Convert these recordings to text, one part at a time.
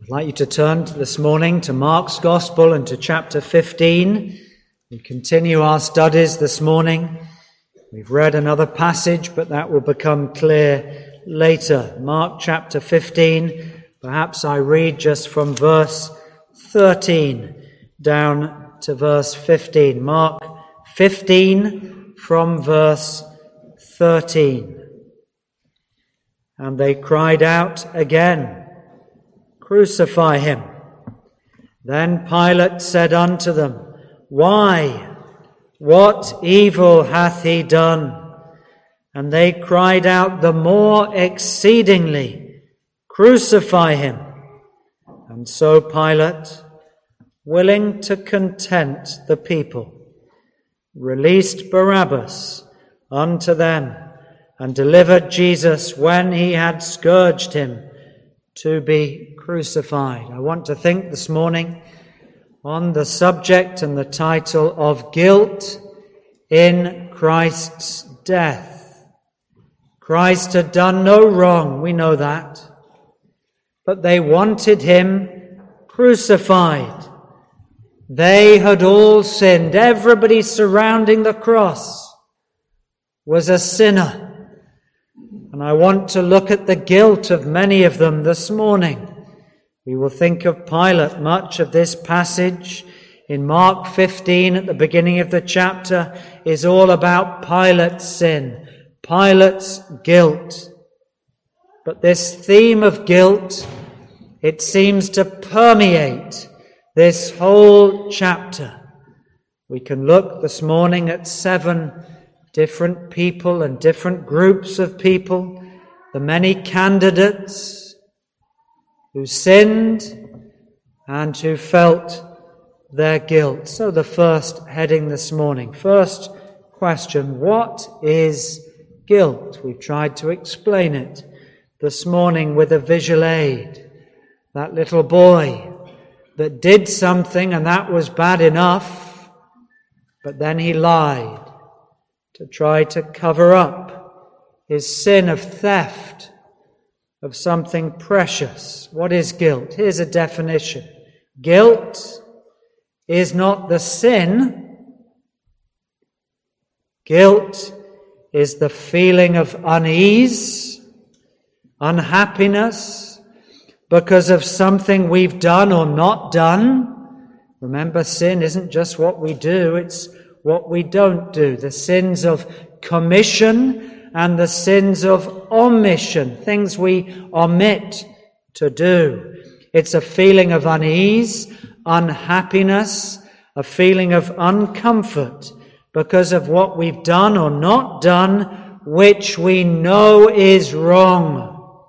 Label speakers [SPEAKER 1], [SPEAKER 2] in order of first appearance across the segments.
[SPEAKER 1] I'd like you to turn this morning to Mark's Gospel and to chapter 15. We continue our studies this morning. We've read another passage, but that will become clear later. Mark chapter 15. Perhaps I read just from verse 13 down to verse 15. Mark 15 from verse 13. And they cried out again, "Crucify him." Then Pilate said unto them, "Why? What evil hath he done?" And they cried out the more exceedingly, "Crucify him." And so Pilate, willing to content the people, released Barabbas unto them, and delivered Jesus, when he had scourged him, to be crucified. I want to think this morning on the subject and the title of guilt in Christ's death. Christ had done no wrong, we know that, but they wanted him crucified. They had all sinned. Everybody surrounding the cross was a sinner. And I want to look at the guilt of many of them this morning. We will think of Pilate. Much of this passage in Mark 15 at the beginning of the chapter is all about Pilate's sin, Pilate's guilt. But this theme of guilt, it seems to permeate this whole chapter. We can look this morning at 7 different people and different groups of people, the many candidates who sinned and who felt their guilt. So the first heading this morning, first question, what is guilt? We've tried to explain it this morning with a visual aid. That little boy that did something and that was bad enough, but then he lied to try to cover up his sin of theft of something precious. What is guilt? Here's a definition. Guilt is not the sin. Guilt is the feeling of unease, unhappiness, because of something we've done or not done. Remember, sin isn't just what we do, it's what we don't do. The sins of commission and the sins of omission, things we omit to do. It's a feeling of unease, unhappiness, a feeling of uncomfort because of what we've done or not done, which we know is wrong.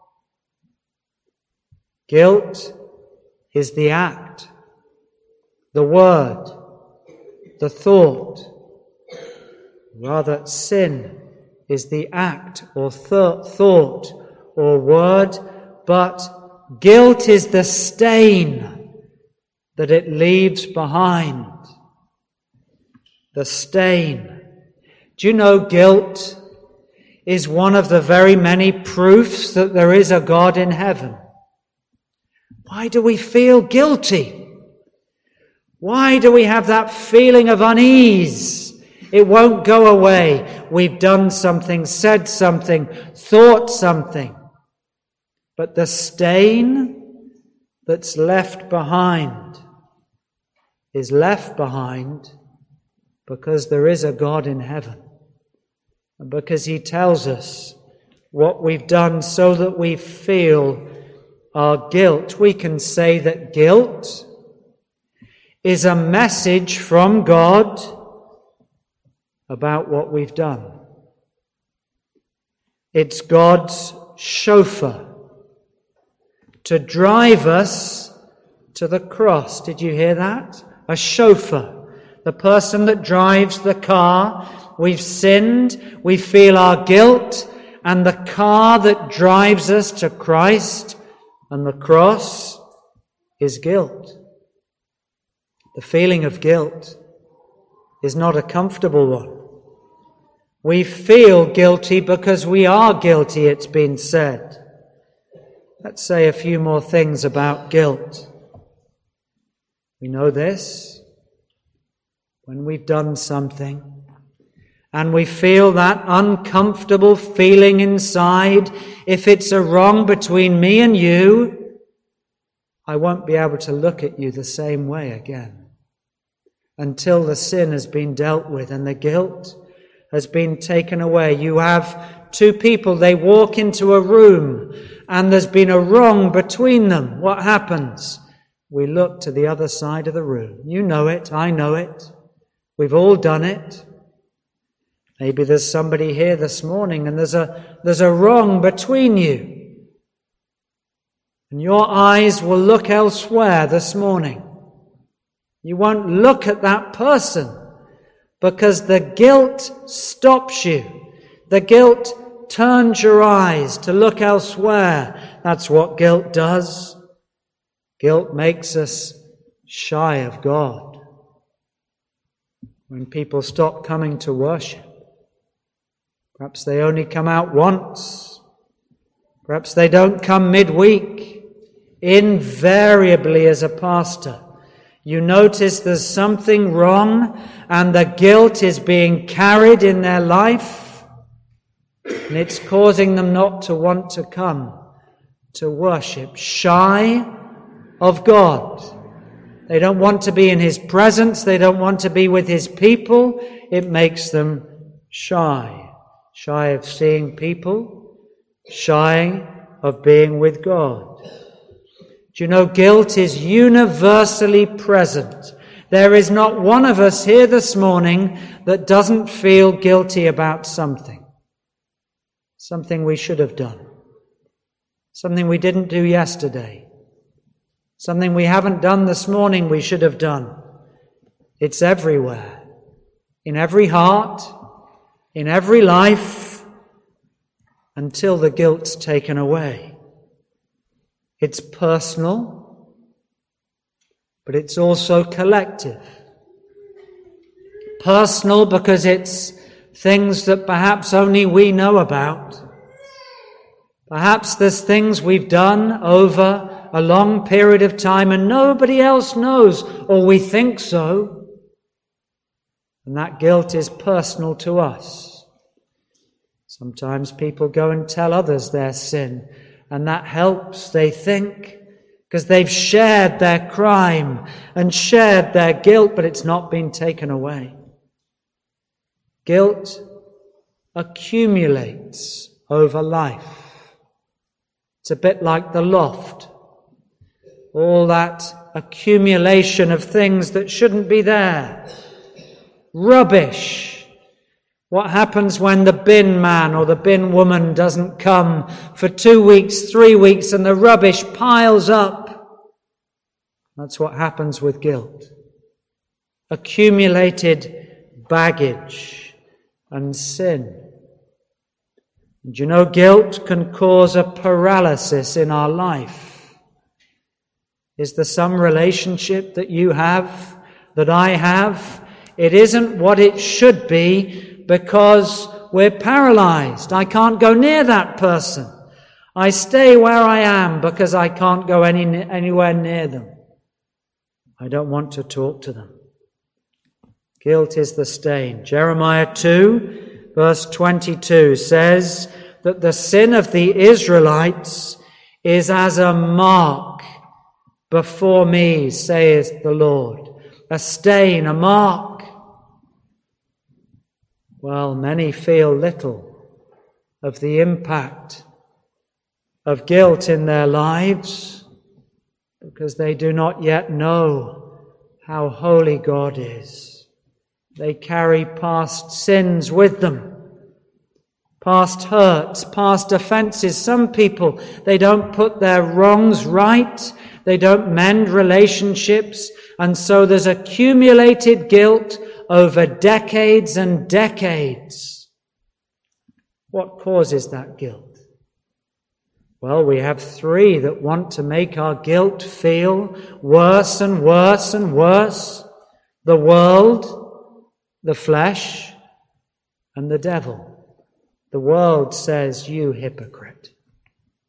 [SPEAKER 1] Guilt is the act, the word, the thought. Rather, sin is the act or thought or word, but guilt is the stain that it leaves behind. The stain. Do you know guilt is one of the very many proofs that there is a God in heaven? Why do we feel guilty? Why do we have that feeling of unease? It won't go away. We've done something, said something, thought something. But the stain that's left behind is left behind because there is a God in heaven. And because he tells us what we've done so that we feel our guilt. We can say that guilt is a message from God about what we've done. It's God's chauffeur to drive us to the cross. Did you hear that? A chauffeur, the person that drives the car. We've sinned, we feel our guilt, and the car that drives us to Christ and the cross is guilt. The feeling of guilt is not a comfortable one. We feel guilty because we are guilty, it's been said. Let's say a few more things about guilt. We know this. When we've done something and we feel that uncomfortable feeling inside, if it's a wrong between me and you, I won't be able to look at you the same way again until the sin has been dealt with and the guilt has been taken away. You have two people, they walk into a room and there's been a wrong between them. What happens? We look to the other side of the room. You know it, I know it. We've all done it. Maybe there's somebody here this morning and there's a wrong between you. And your eyes will look elsewhere this morning. You won't look at that person because the guilt stops you. The guilt turns your eyes to look elsewhere. That's what guilt does. Guilt makes us shy of God. When people stop coming to worship, perhaps they only come out once. Perhaps they don't come midweek. Invariably, as a pastor, you notice there's something wrong and the guilt is being carried in their life and it's causing them not to want to come to worship, shy of God. They don't want to be in His presence. They don't want to be with His people. It makes them shy of seeing people, shy of being with God. Do you know, guilt is universally present. There is not one of us here this morning that doesn't feel guilty about something. Something we should have done. Something we didn't do yesterday. Something we haven't done this morning we should have done. It's everywhere. In every heart, in every life, until the guilt's taken away. It's personal, but it's also collective. Personal because it's things that perhaps only we know about. Perhaps there's things we've done over a long period of time and nobody else knows, or we think so. And that guilt is personal to us. Sometimes people go and tell others their sin, and that helps, they think, because they've shared their crime and shared their guilt, but it's not been taken away. Guilt accumulates over life. It's a bit like the loft. All that accumulation of things that shouldn't be there. Rubbish. What happens when the bin man or the bin woman doesn't come for 2 weeks, 3 weeks, and the rubbish piles up? That's what happens with guilt. Accumulated baggage and sin. Do you know, guilt can cause a paralysis in our life. Is there some relationship that you have, that I have? It isn't what it should be because we're paralyzed. I can't go near that person. I stay where I am because I can't go anywhere near them. I don't want to talk to them. Guilt is the stain. Jeremiah 2, verse 22 says that the sin of the Israelites is as a mark before me, saith the Lord. A stain, a mark. Well, many feel little of the impact of guilt in their lives because they do not yet know how holy God is. They carry past sins with them, past hurts, past offences. Some people, they don't put their wrongs right, they don't mend relationships, and so there's accumulated guilt over decades and decades. What causes that guilt? Well, we have three that want to make our guilt feel worse and worse and worse. The world, the flesh, and the devil. The world says, you hypocrite.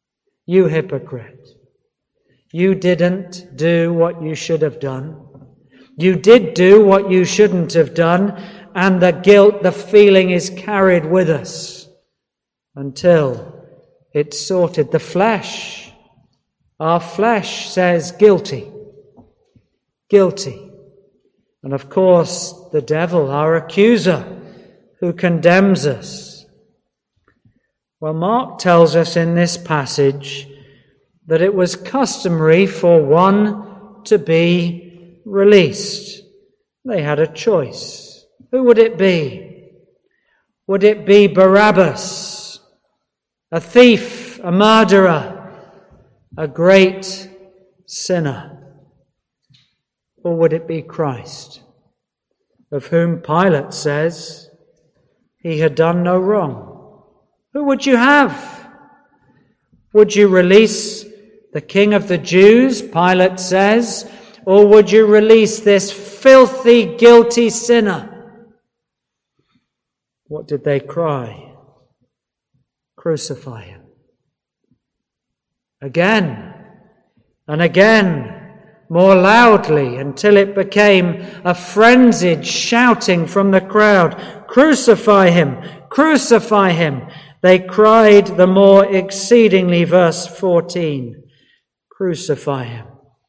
[SPEAKER 1] You hypocrite. You didn't do what you should have done. You did do what you shouldn't have done, and the guilt, the feeling is carried with us until it's sorted. The flesh, our flesh says guilty. Guilty. And of course, the devil, our accuser, who condemns us. Well, Mark tells us in this passage that it was customary for one to be released. They had a choice. Who would it be? Would it be Barabbas, a thief, a murderer, a great sinner? Or would it be Christ, of whom Pilate says he had done no wrong? Who would you have? Would you release the King of the Jews, Pilate says, or would you release this filthy, guilty sinner? What did they cry? Crucify him. Again and again, more loudly, until it became a frenzied shouting from the crowd. Crucify him! Crucify him! They cried the more exceedingly, verse 14. Crucify him.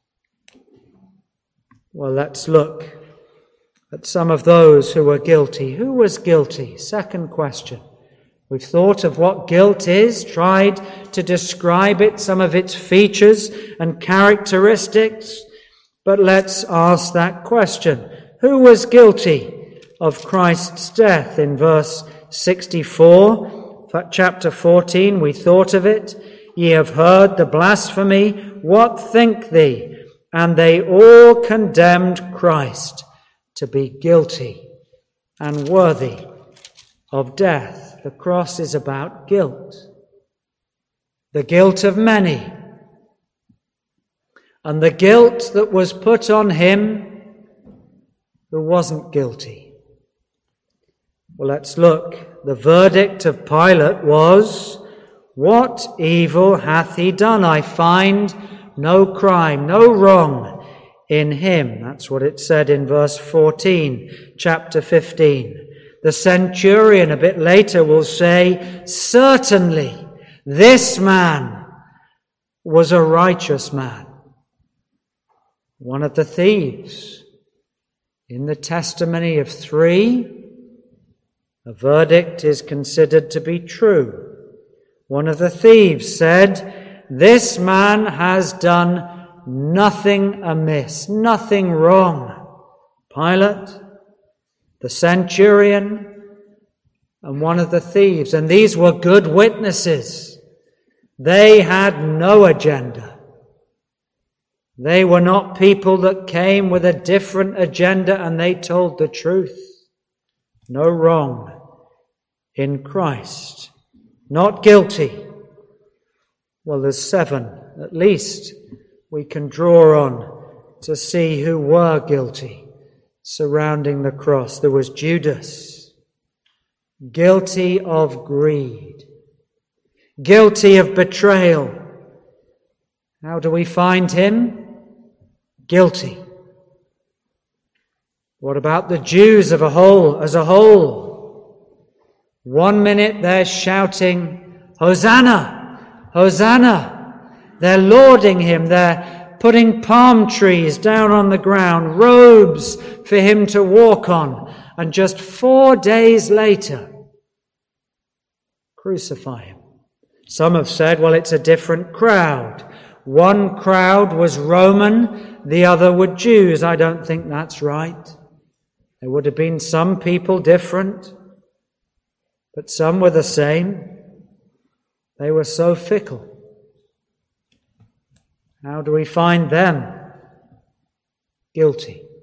[SPEAKER 1] Well, let's look at some of those who were guilty. Who was guilty? Second question. We've thought of what guilt is, tried to describe it, some of its features and characteristics. But let's ask that question. Who was guilty of Christ's death? In verse 64, chapter 14, we thought of it. Ye have heard the blasphemy. What think thee? And they all condemned Christ to be guilty and worthy of death. The cross is about guilt. The guilt of many. And the guilt that was put on him who wasn't guilty. Well, let's look. The verdict of Pilate was, what evil hath he done? I find no crime, no wrong in him. That's what it said in verse 14, chapter 15. The centurion a bit later will say, certainly this man was a righteous man. One of the thieves, in the testimony of 3, a verdict is considered to be true. One of the thieves said, this man has done nothing amiss, nothing wrong. Pilate, the centurion, and one of the thieves. And these were good witnesses. They had no agenda. They were not people that came with a different agenda and they told the truth. No wrong in Christ. Not guilty. Well, there's 7 at least we can draw on to see who were guilty surrounding the cross. There was Judas, guilty of greed, guilty of betrayal. How do we find him? Guilty. What about the Jews as a whole? 1 minute they're shouting, Hosanna! Hosanna! They're lauding him. They're putting palm trees down on the ground, robes for him to walk on. And just 4 days later, crucify him. Some have said, well, it's a different crowd. One crowd was Roman, the other were Jews. I don't think that's right. There would have been some people different, but some were the same. They were so fickle. How do we find them guilty?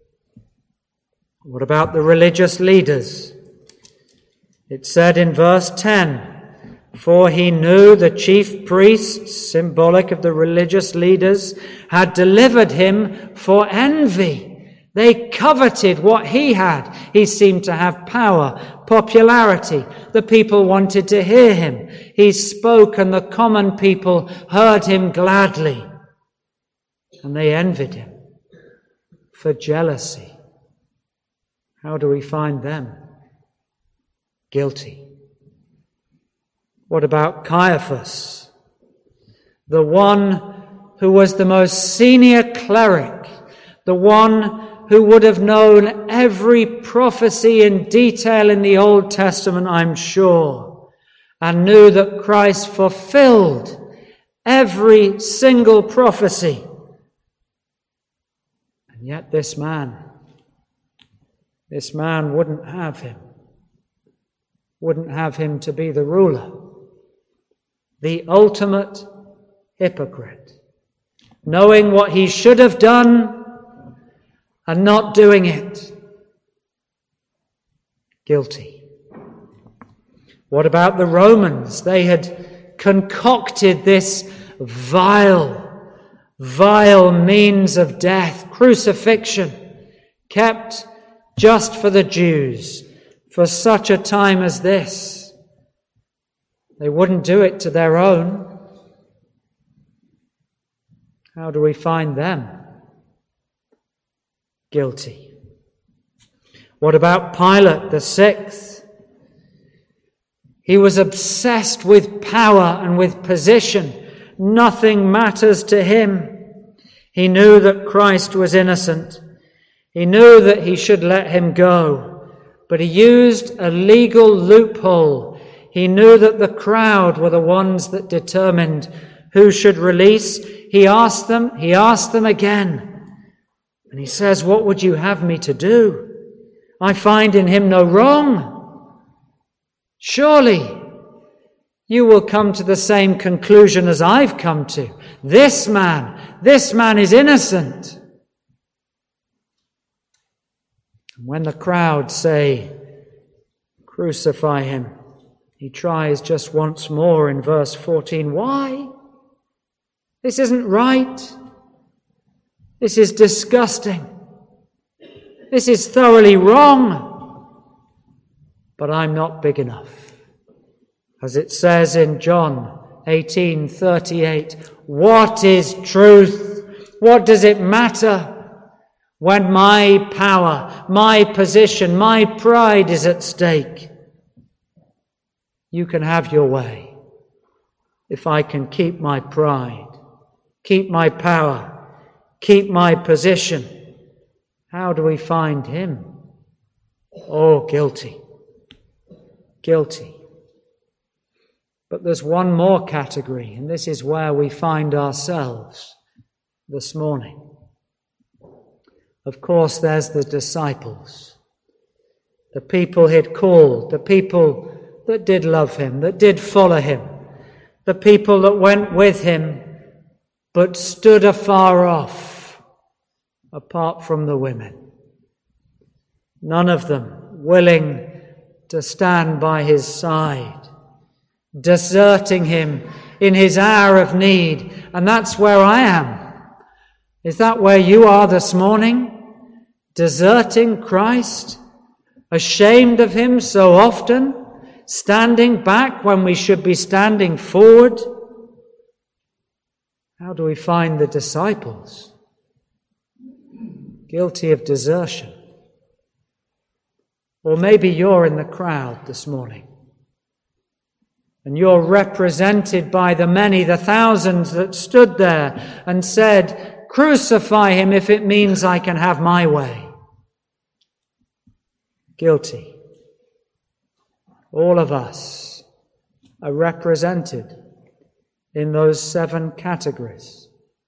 [SPEAKER 1] What about the religious leaders? It said in verse 10, for he knew the chief priests, symbolic of the religious leaders, had delivered him for envy. They coveted what he had. He seemed to have power, popularity. The people wanted to hear him. He spoke and the common people heard him gladly. And they envied him for jealousy. How do we find them? Guilty. What about Caiaphas? The one who was the most senior cleric, the one who would have known every prophecy in detail in the Old Testament, I'm sure, and knew that Christ fulfilled every single prophecy. And yet this man wouldn't have him to be the ruler, the ultimate hypocrite, knowing what he should have done and not doing it. Guilty. What about the Romans? They had concocted this vile means of death, crucifixion, kept just for the Jews, for such a time as this. They wouldn't do it to their own. How do we find them? Guilty. What about Pilate, the sixth? He was obsessed with power and with position. Nothing matters to him. He knew that Christ was innocent. He knew that he should let him go, but he used a legal loophole. He knew that the crowd were the ones that determined who should release. He asked them again. And he says, "What would you have me to do? I find in him no wrong. Surely you will come to the same conclusion as I've come to. This man is innocent." And when the crowd say, "Crucify him," he tries just once more in verse 14. Why? This isn't right. This is disgusting. This is thoroughly wrong. But I'm not big enough. As it says in John 18:38, what is truth? What does it matter when my power, my position, my pride is at stake? You can have your way if I can keep my pride, keep my power, keep my position. How do we find him? Oh, guilty. Guilty. But there's one more category, and this is where we find ourselves this morning. Of course, there's the disciples, the people he'd called, the people that did love him, that did follow him, the people that went with him but stood afar off, apart from the women. None of them willing to stand by his side, deserting him in his hour of need. And that's where I am. Is that where you are this morning? Deserting Christ? Ashamed of him so often? Standing back when we should be standing forward? How do we find the disciples? Guilty of desertion. Or maybe you're in the crowd this morning, and you're represented by the many, the thousands that stood there and said, "Crucify him if it means I can have my way." Guilty. All of us are represented in those 7 categories.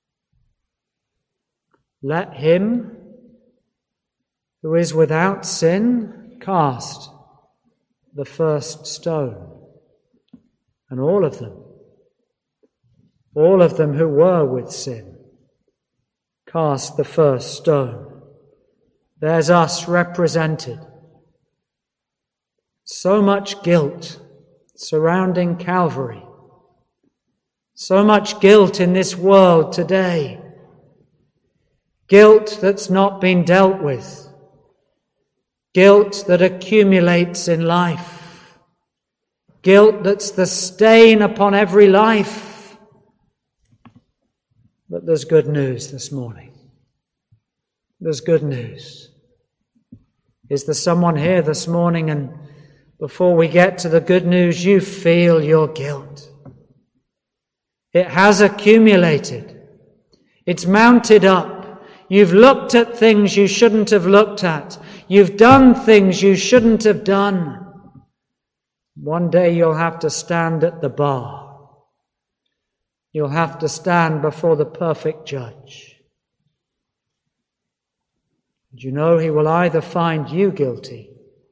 [SPEAKER 1] Let him who is without sin cast the first stone. And all of them who were with sin, cast the first stone. There's us represented. So much guilt surrounding Calvary. So much guilt in this world today. guilt that's not been dealt with, guilt that accumulates in life, guilt that's the stain upon every life. But there's good news this morning. There's good news. Is there someone here this morning, and before we get to the good news, you feel your guilt? It has accumulated. It's mounted up. You've looked at things you shouldn't have looked at. You've done things you shouldn't have done. One day you'll have to stand at the bar. You'll have to stand before the perfect judge. You know, he will either find you guilty,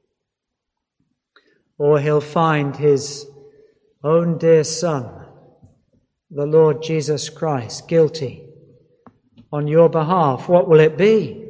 [SPEAKER 1] or he'll find his own dear Son, the Lord Jesus Christ, guilty on your behalf. What will it be?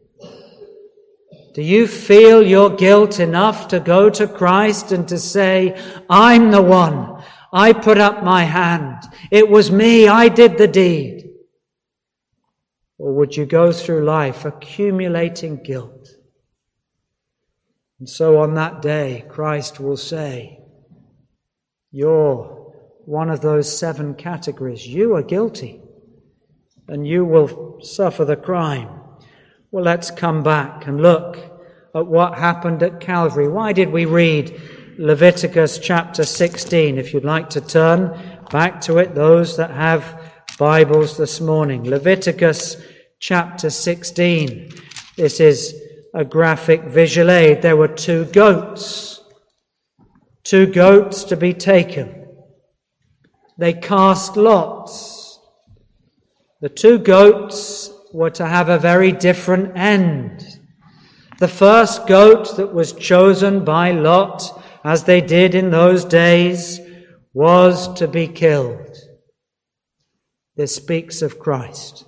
[SPEAKER 1] Do you feel your guilt enough to go to Christ and to say, I'm the one. I put up my hand. It was me. I did the deed. Or would you go through life accumulating guilt? And so on that day, Christ will say, you're one of those 7 categories. You are guilty, and you will suffer the crime. Well, let's come back and look at what happened at Calvary. Why did we read Leviticus chapter 16? If you'd like to turn back to it, those that have Bibles this morning. Leviticus chapter 16. This is a graphic visual aid. There were 2 goats. 2 goats to be taken. They cast lots. The 2 goats were to have a very different end. The first goat that was chosen by lot, as they did in those days, was to be killed. This speaks of Christ.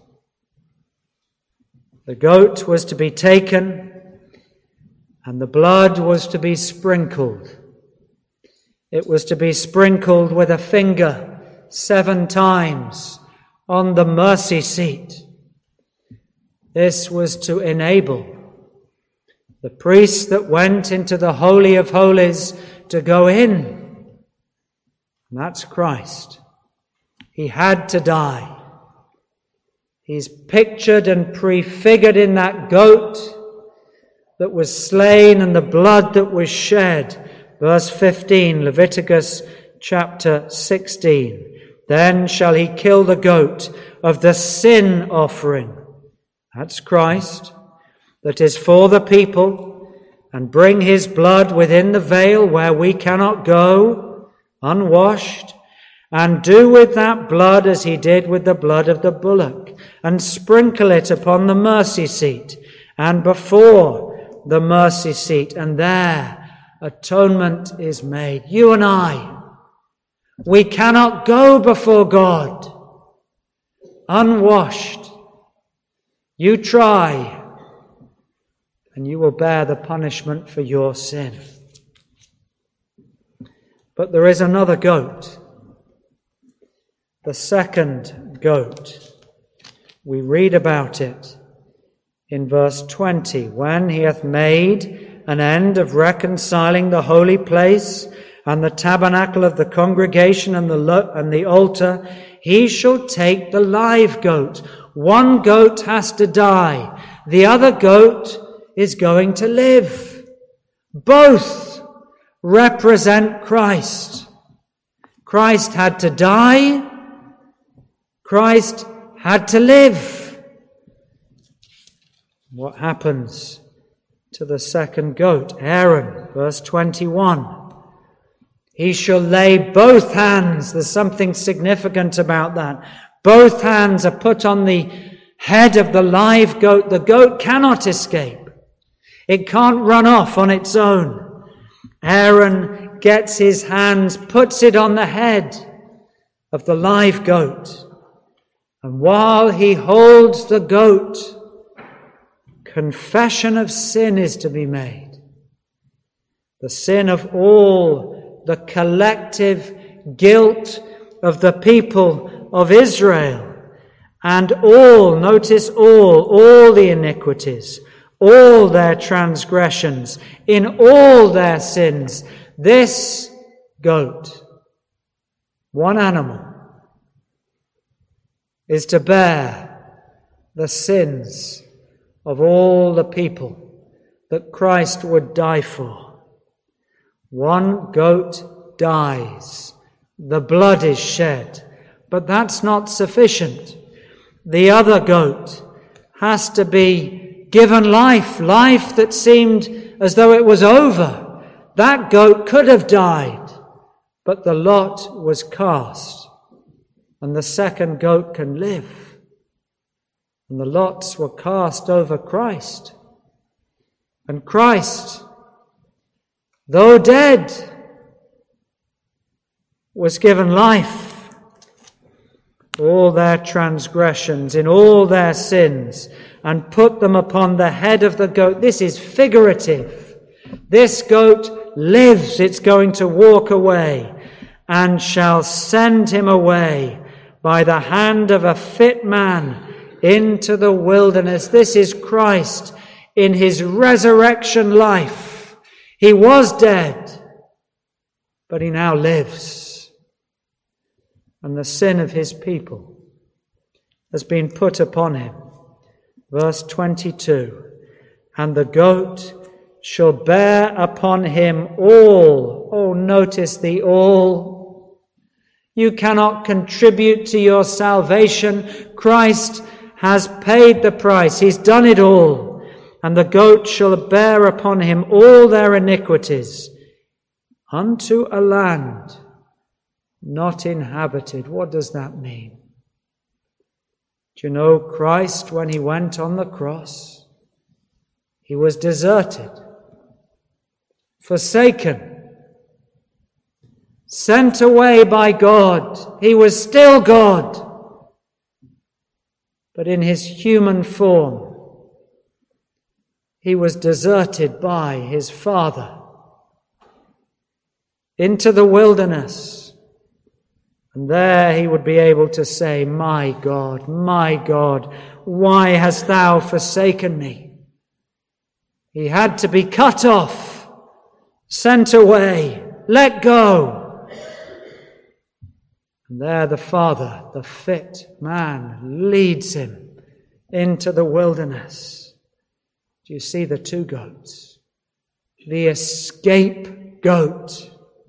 [SPEAKER 1] The goat was to be taken, and the blood was to be sprinkled. It was to be sprinkled with a finger 7 times on the mercy seat. This was to enable the priest that went into the Holy of Holies to go in. And that's Christ. He had to die. He's pictured and prefigured in that goat that was slain and the blood that was shed. Verse 15, Leviticus chapter 16. Then shall he kill the goat of the sin offering. That's Christ. That is for the people, and bring his blood within the veil where we cannot go, unwashed, and do with that blood as he did with the blood of the bullock, and sprinkle it upon the mercy seat, and before the mercy seat, and there atonement is made. You and I, we cannot go before God unwashed. You try, and you will bear the punishment for your sin. But there is another goat, the second goat. We read about it in verse 20. When he hath made an end of reconciling the holy place and the tabernacle of the congregation and the altar, he shall take the live goat. One goat has to die. The other goat is going to live. Both represent Christ. Christ had to die. Christ had to live. What happens to the second goat? Aaron, verse 21. He shall lay both hands. There's something significant about that. Both hands are put on the head of the live goat. The goat cannot escape. It can't run off on its own. Aaron gets his hands, puts it on the head of the live goat. And while he holds the goat, confession of sin is to be made. The sin of all, the collective guilt of the people of Israel. and all, notice all the iniquities, all their transgressions, in all their sins, this goat, one animal, is to bear the sins of all the people that Christ would die for. One goat dies, the blood is shed, but that's not sufficient. The other goat has to be given life that seemed as though it was over. That goat could have died, but the lot was cast, and the second goat can live. And the lots were cast over Christ. And Christ, though dead, was given life. All their transgressions, in all their sins, and put them upon the head of the goat. This is figurative. This goat lives, it's going to walk away, and shall send him away by the hand of a fit man into the wilderness. This is Christ in his resurrection life. He was dead, but he now lives. And the sin of his people has been put upon him. Verse 22, and the goat shall bear upon him all. Oh, notice the all. You cannot contribute to your salvation. Christ has paid the price. He's done it all. And the goat shall bear upon him all their iniquities unto a land not inhabited. What does that mean? Do you know Christ, when he went on the cross, he was deserted, forsaken, sent away by God. He was still God, but in his human form, he was deserted by his Father into the wilderness. And there he would be able to say, my God, why hast thou forsaken me? He had to be cut off, sent away, let go. And there the Father, the fit man, leads him into the wilderness. Do you see the two goats? The escape goat.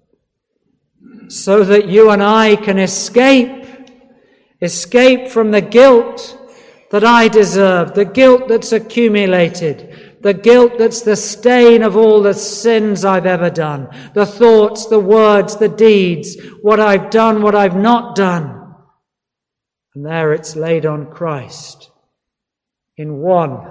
[SPEAKER 1] So that you and I can escape from the guilt that I deserve, the guilt that's accumulated, the guilt that's the stain of all the sins I've ever done, the thoughts, the words, the deeds, what I've done, what I've not done. And there it's laid on Christ in one.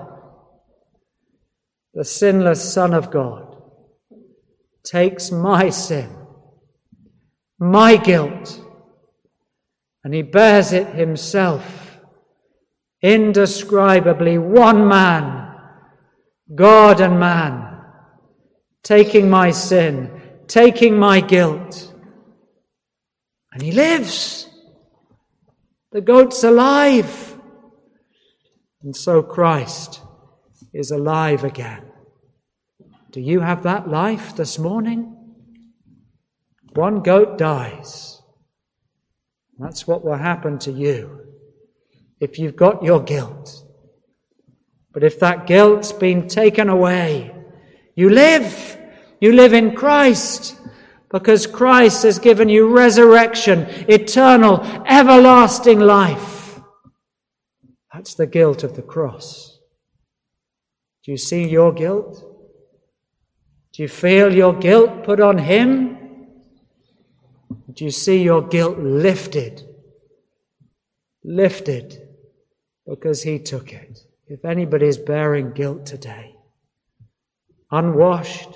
[SPEAKER 1] The sinless Son of God takes my sin, my guilt, and he bears it himself, indescribably, one man, God and man, taking my sin, taking my guilt, and he lives. The goat's alive, and so Christ is alive again. Do you have that life this morning? One goat dies. That's what will happen to you if you've got your guilt. But if that guilt's been taken away, you live. You live in Christ, because Christ has given you resurrection, eternal, everlasting life. That's the guilt of the cross. Do you see your guilt? Do you feel your guilt put on him? Do you see your guilt lifted? Lifted because he took it. If anybody is bearing guilt today, unwashed,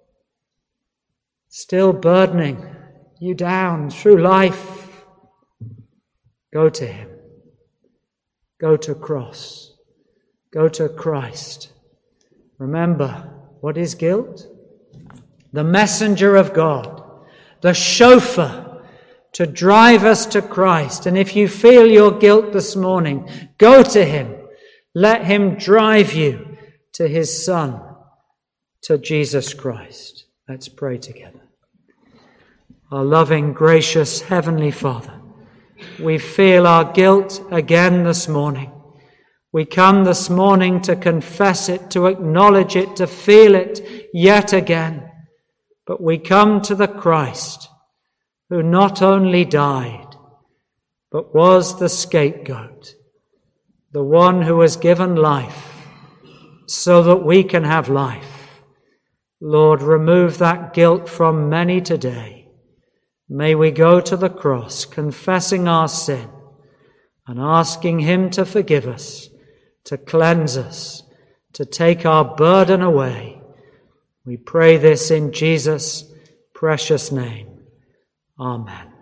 [SPEAKER 1] still burdening you down through life, go to him. Go to cross. Go to Christ. Remember, what is guilt? The messenger of God, the chauffeur, to drive us to Christ. And if you feel your guilt this morning, go to him. Let him drive you to his Son, to Jesus Christ. Let's pray together. Our loving, gracious Heavenly Father, we feel our guilt again this morning. We come this morning to confess it, to acknowledge it, to feel it yet again. But we come to the Christ who not only died, but was the scapegoat, the one who was given life so that we can have life. Lord, remove that guilt from many today. May we go to the cross, confessing our sin and asking him to forgive us, to cleanse us, to take our burden away. We pray this in Jesus' precious name. Amen.